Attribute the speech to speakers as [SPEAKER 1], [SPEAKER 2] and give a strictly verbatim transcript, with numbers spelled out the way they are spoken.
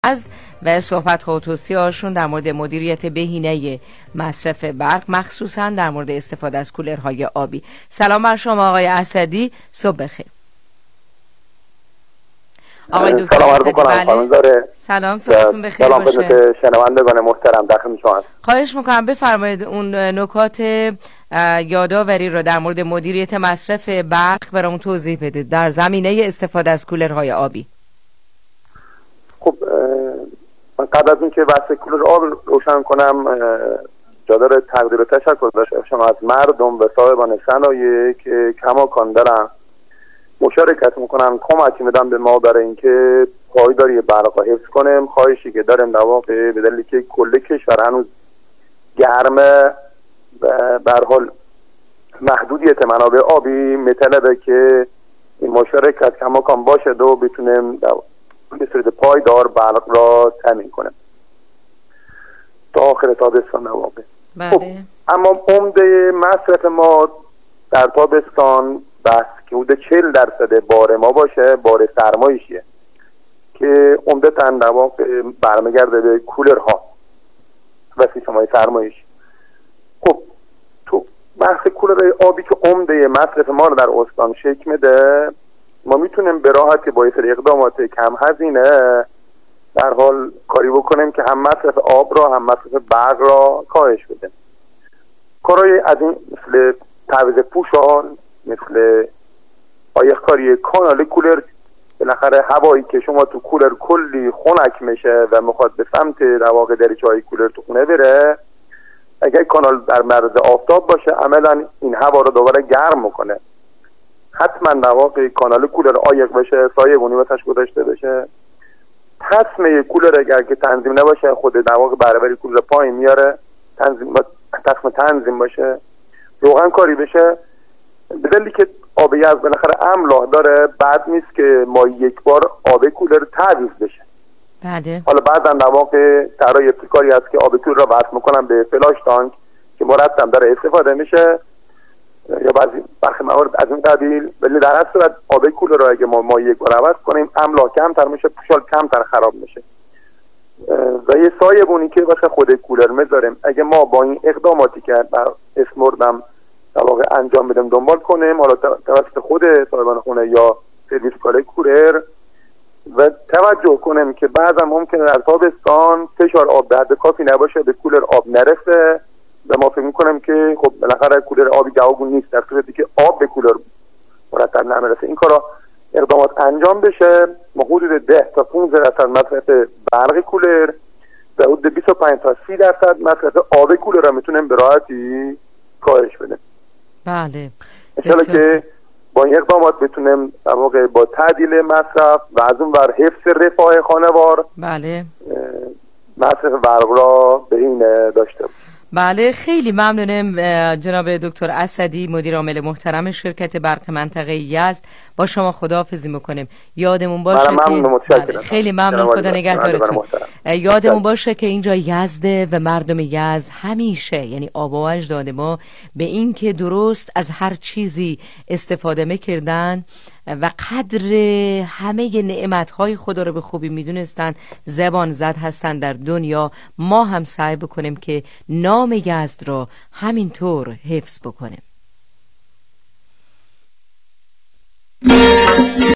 [SPEAKER 1] از و صحبت ها و توصیه هاشون در مورد مدیریت بهینه مصرف برق، مخصوصا در مورد استفاده از کولرهای آبی. سلام بر شما آقای اسدی، صبح بخیر. آقای دکتر اسدی، بله. سلام، صبحتون بخیر
[SPEAKER 2] سلام
[SPEAKER 1] باشه.
[SPEAKER 2] خدمت شنوندگان محترم، در خدمت شما هستم.
[SPEAKER 1] خواهش میکنم بفرمایید اون نکات یادآوری رو در مورد مدیریت مصرف برق برامون توضیح بدید در زمینه استفاده از کولرهای آبی.
[SPEAKER 2] خب من قبل از اینکه بحث کولر آب روشن کنم جا داره تقدیر و تشکر داشته باشم از مردم و صاحبان صنایع که کماکان دارن مشارکت میکنن، کمک میدن به ما برای اینکه پایداری برق رو حفظ کنیم. خواهشی که داریم در واقع به دلیلی که کل کشور هنوز گرمه و به هر حال محدودیت منابع آبی میطلبه که این مشارکت کماکان باشه و بتونیم به صورت پایدار برق را تامین کنیم تا آخر تابستان در واقع. خب اما عمده مصرف ما در تابستان بس که حدود چهل درصد بار ما باشه بار سرمایشیه که عمدتاً در واقع برمیگرده به کولرها و سیستم‌های سرمایش. خب تو بحث کولرهای آبی که عمده مصرف ما رو در استان شکل میده، ما میتونیم به راحتی با سری اقدامات کم هزینه در حال کاری بکنیم که هم مصرف آب را هم مصرف برق را کاهش بدیم. کارهای از این مثل تعویض پوشان، مثل آیخکاری کانال کولر، بالاخره هوایی که شما تو کولر کلی خنک میشه و میخواد به سمت در واقع دریچه‌های کولر تو خونه بره، اگر کانال در معرض آفتاب باشه عملا این هوا رو دوباره گرم میکنه. حتما در واقع کانال کولر آیق بشه، سایه‌بونی واسش گذاشته بشه. تصمه کولر اگر که تنظیم نباشه خود در واقع برابری کولر پایین میاره، تنظیم تصم تنظیم باشه، روغن کاری بشه. به دلیلی که آب یز بالاخره املاح داره، بعد نیست که ما یک بار آب کولر تعویض بشه.
[SPEAKER 1] بله.
[SPEAKER 2] حالا بعضا در واقع طرای ابتکاری هست که آب کولر را وصل میکنن به فلاش تانک که مرتب داره استفاده میشه یا بعضی برخی موارد از این قبیل. ولی در هر صورت آب کولر را اگه ما ما یک بار عوض کنیم املاح کمتر میشه، پوشال کمتر خراب میشه. و یه سایه‌بونی که واسه خود کولر میذاریم اگه ما با این اقداماتی که بر اسم بردم در واقع انجام بدیم دنبال کنیم، حالا توسط خود صاحبان خونه یا سرویس کار کولر، و توجه کنیم که بعضا ممکنه در تابستان فشار آب به حد کافی نباشه، به کولر آب نرسه و ما فکر میکنیم که خب بالاخره کولر آبی جوابگو نیست، در صورتی که آب به کولر مرتب نمیرسه. این کارا اقدامات انجام بشه، ما حدود ده تا پانزده درصد مصرف برق کولر و حدود بیست و پنج تا سی درصد مصرف آب کولر را میتونیم به راحتی کاهش بدیم.
[SPEAKER 1] بله.
[SPEAKER 2] انشالله که با این اقدامات بتونیم در واقع با تعدیل مصرف و از اون ور حفظ رفاه خانوار
[SPEAKER 1] بله
[SPEAKER 2] مصرف برق را به این داشته بود.
[SPEAKER 1] بله، خیلی ممنونم جناب دکتر اسدی، مدیر عامل محترم شرکت برق منطقه یزد. با شما خداحافظی میکنیم. یادمون باشه که بله. خیلی ممنون، خدا نگهدارتون. یادمون باشه که اینجا یزده و مردم یزد همیشه، یعنی آبا و اجداد ما، به این که درست از هر چیزی استفاده میکردن و قدر همه نعمتهای خدا رو به خوبی میدونستن، زبان زد هستن در دنیا. ما هم سعی بکنیم که نام یزد را همینطور حفظ بکنیم.